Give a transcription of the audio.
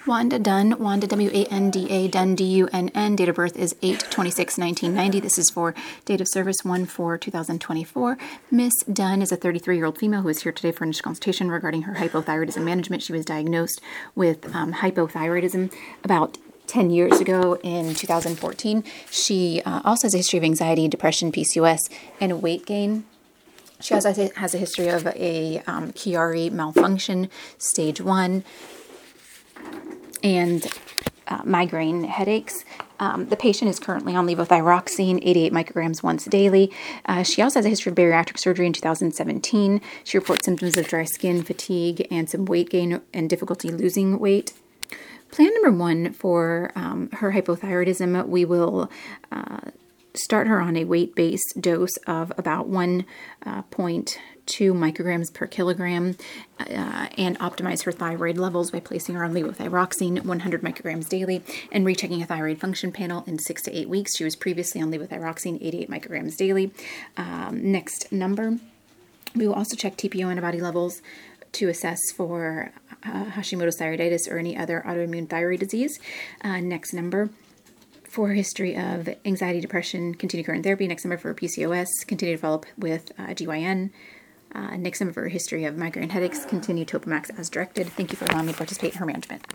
Wanda Dunn, Wanda, W-A-N-D-A, Dunn, D-U-N-N. Date of birth is 8/26/1990. This is for date of service 1/4/2024. Miss Dunn is a 33-year-old female who is here today for initial consultation regarding her hypothyroidism management. She was diagnosed with hypothyroidism about 10 years ago in 2014. She also has a history of anxiety, depression, PCOS, and weight gain. She also has a history of a Chiari malfunction, stage 1, and migraine headaches. The patient is currently on levothyroxine, 88 micrograms once daily. She also has a history of bariatric surgery in 2017. She reports symptoms of dry skin, fatigue, and some weight gain and difficulty losing weight. Plan number 1 for her hypothyroidism, we will start her on a weight-based dose of about 1.2 micrograms per kilogram and optimize her thyroid levels by placing her on levothyroxine 100 micrograms daily and rechecking a thyroid function panel in 6 to 8 weeks. She was previously on levothyroxine 88 micrograms daily. Next number, we will also check TPO antibody levels to assess for Hashimoto's thyroiditis or any other autoimmune thyroid disease. Next number, for history of anxiety, depression, continue current therapy. Next number for PCOS, continue to follow up with GYN. Next number for history of migraine headaches, continue Topamax as directed. Thank you for allowing me to participate in her management.